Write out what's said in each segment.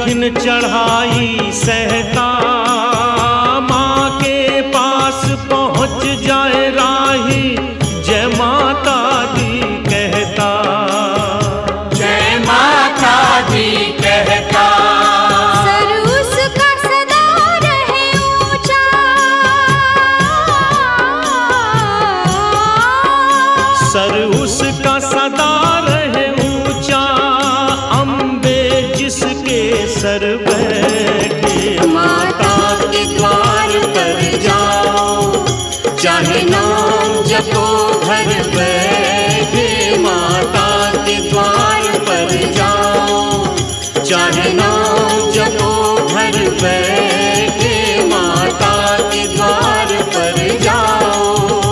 कठिन चढ़ाई सहता, माँ के पास पहुँच जाए राही, जय माता दी कहता, जय माता दी कहता। सर उसका सदा रहे ऊंचा, सर उसका सदा रहे ऊंचा, अम्बे जिसके सर बैठे, माता के द्वार पर जाओ, चाहे नाम जपो घर बैठे, माता के द्वार पर जाओ, चाहे नाम जपो घर बैठे, माता के द्वार पर जाओ।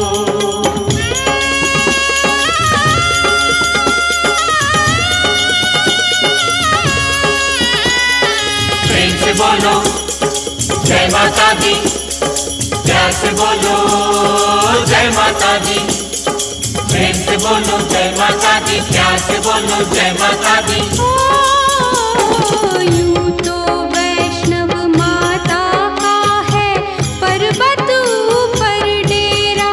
प्रेम से बोलो जय माता दी, प्यार से बोलो जय माता दी, प्रेम से बोलो जय माता दी, प्यार से बोलो जय माता दी। यूं तो वैष्णव माता का है पर्वत ऊपर डेरा,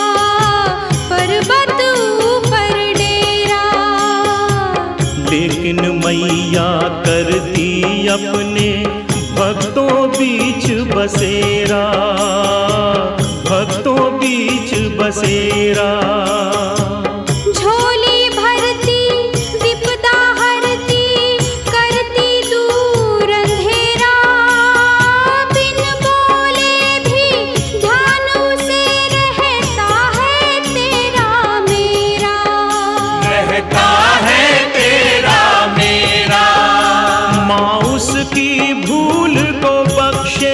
पर्वत ऊपर डेरा, लेकिन मैया करती अपने भक्तों बीच बसेरा, भक्तों बीच बसेरा। झोली भरती विपदा हरती, करती दूर अंधेरा, बिन बोले भी ध्यान उसे रहता है तेरा मेरा, रहता है तेरा मेरा। माँ उसकी भूल को बख्शे,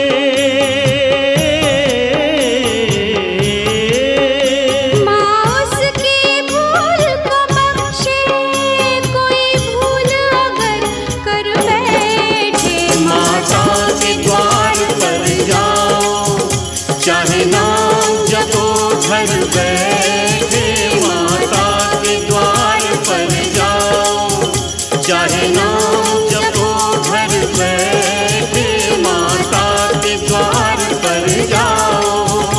माँ उसकी भूल को बख्शे, कोई भूल अगर कर बैठे, माता के द्वार पर जाओ, चाहे नाम जपो घर बैठे, माता के द्वार पर जाओ, चाहे नाम जपो घर बैठे, माता के द्वार पर जाओ।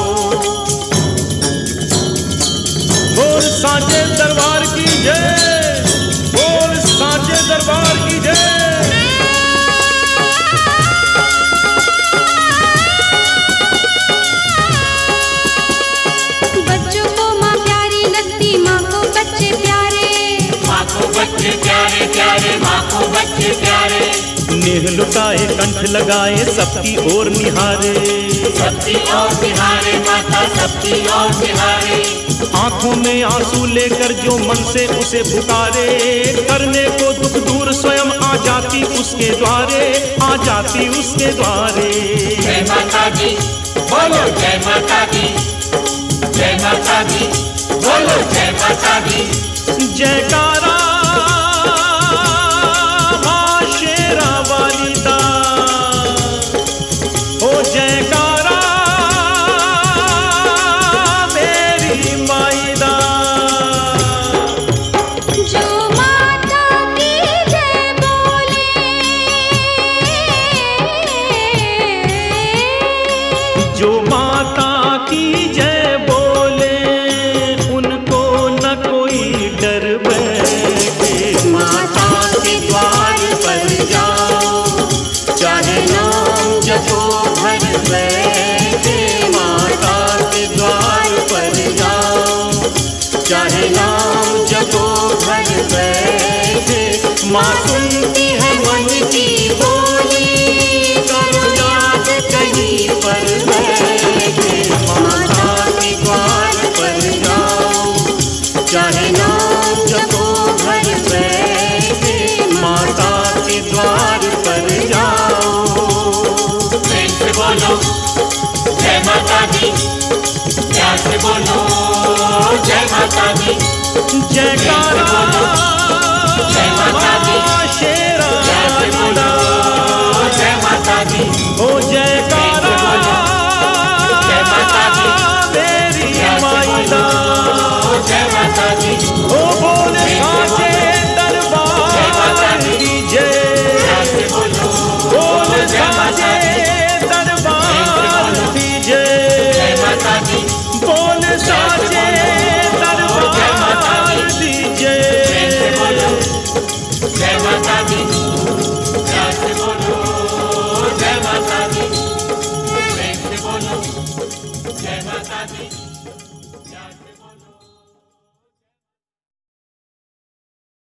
बोल सांचे दरबार की जय, बोल सांचे दरबार की जय। बच्चों को माँ प्यारी लगती, माँ को बच्चे प्यारे, माँ को बच्चे प्यारे प्यारे, माँ को बच्चे प्यारे, नेह लुटाए कंठ लगाए सबकी ओर निहारे, सबकी ओर निहारे, माता सबकी ओर निहारे, आंखों में आंसू लेकर जो मन से उसे पुकारे, करने को दुख दूर स्वयं आ जाती उसके द्वारे, आ जाती उसके द्वारे। जय माता दी बोलो जय माता दी, जय माता दी बोलो जय माता दी। जयकारा माँ शेरा वाली दा, ओ जयकारा मेरी माई दा। जो माता की जय बोले, जो माता की जय बोले, उनको न कोई डर बैठे, माता के द्वार पर जाओ, चाहे नाम जपो घर बैठे, माता के द्वार पर जाओ, चाहे नाम जपो घर बैठे, माँ सुनती है मन की बोली, करो याद कहीं पर बैठे, माता के द्वार पर जाओ, चाहे नाम जपो घर बैठे, माता के द्वार पर जाओ। प्रेम से बोलो जय माता दी, प्यार से बोलो जय माता दी, जयकारा जय माता दी, शेरा प्यार से बोलो जय माता दी। ओ जय